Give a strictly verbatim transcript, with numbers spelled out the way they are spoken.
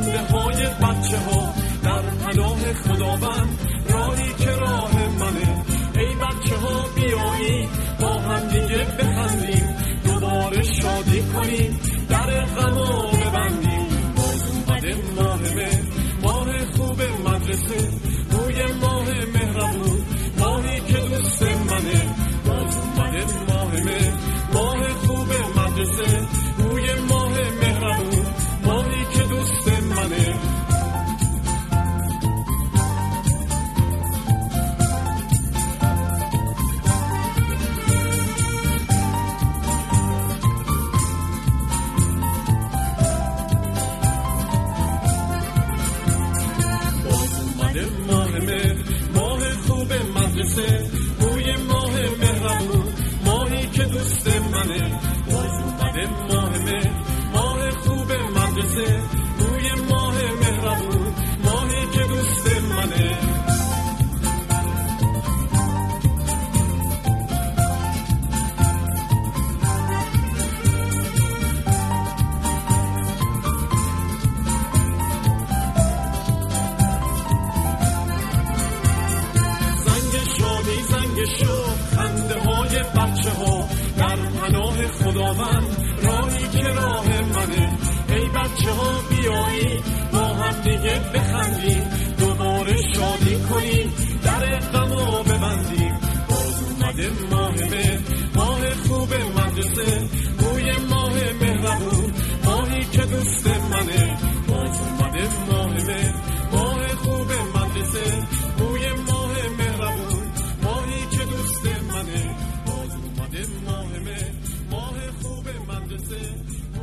خنده های بچه ها در پناه خداوند، راهی که راه منه. ای بچه ها بیایی با هم دیگه بخندیم، دوباره شادی کنیم، در غما ببندیم. باز اومده ماه مهر، ماه خوب مدرسه، روی ماه مهربون، ماهی که دوست منه. باز اومده ماه مهر، ماه خوب مدرسه، روی ماه مهربون، ماهی که دوست منه. روی ماه مهربون، ماهی که دوست منه. باز اومده ماه مهر، ماه خوب مدرسه، روی ماه مهربون، ماهی که دوست منه. خنده های بچه ها در پناه خداوند، راهی که راه منه. ای بچه ها بیایی با هم دیگه بخندیم، دوباره شادی کنیم، در غما ببندیم. باز اومده ماه مهر، ماه خوب مدرسه، روی ماه مهربون، ماهی که دوست منه. باز اومده ماه مهر، ماه خوب مدرسه، روی ماه مهربون، ماهی که دوست منه. باز اومده ماه مهر، ماه خوب مدرسه،